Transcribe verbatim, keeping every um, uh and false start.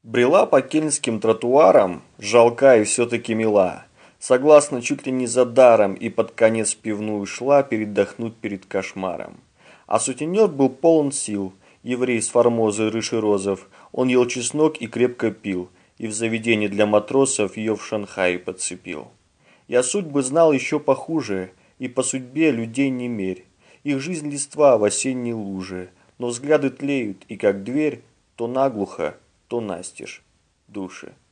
Брела по кельнским тротуарам, жалка и все-таки мила. Согласно чуть ли не за даром и под конец в пивную шла передохнуть перед кошмаром. А сутенер был полон сил, еврей с Формозы Рыжий Розов. Он ел чеснок и крепко пил, и в заведении для матросов ее в Шанхае подцепил. Я судьбы знал еще похуже, и по судьбе людей не мерь. Их жизнь листва в осенней луже, но взгляды тлеют, и как дверь, то наглухо, то настежь души.